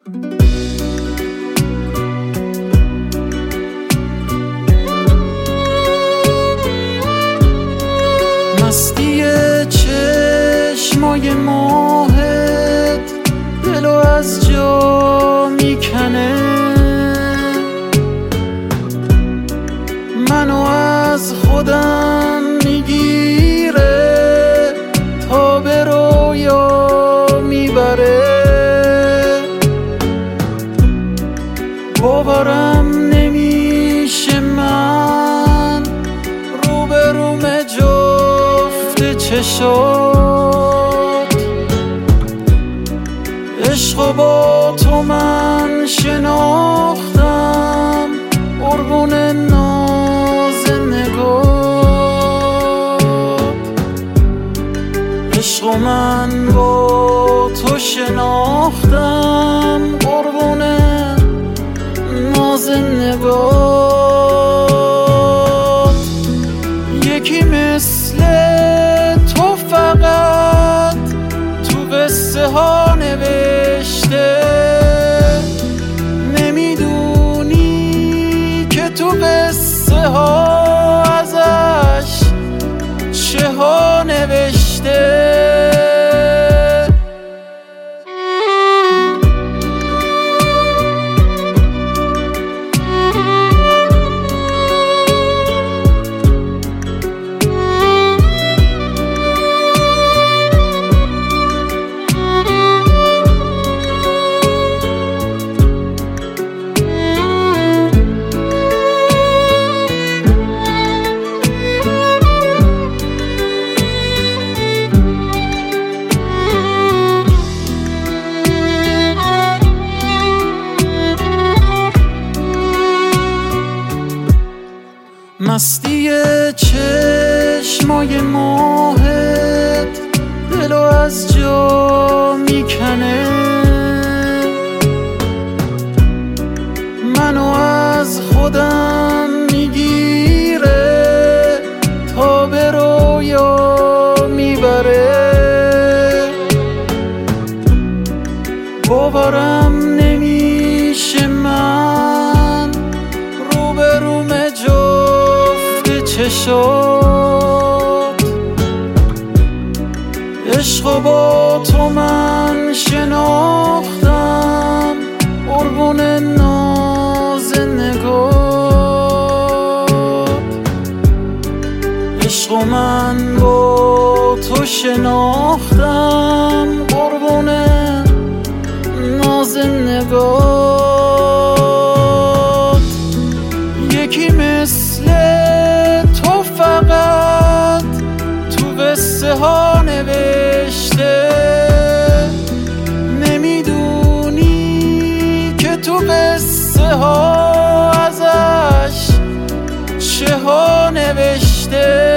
مستی چشمای ماهت دلو از جا میکنه، منو از خودم میگیره تا به رویا میبره. باورم نمیشه من روبروم جفت چشات، عشقو با تو من شناختم قربون ناز نگات. عشقو من با تو شناختم قربون ناز نگات. یکی مثل تو فقط تو قصه ها نوشته، نمیدونی که تو قصه ها ازش چه ها نوشته. مستی چشمای ماهت دلو از جا میکنه، منو از خودم میگیره تا به رویا میبره. باورم نمیشه من روبروم چشات، عشقو با تو من شناختم قربون ناز نگات. عشقو من با تو شناختم قربون ناز نگات. یکی مثل تو فقط تو قصه ها نوشته، نمیدونی که تو قصه ها ازش چه ها نوشته.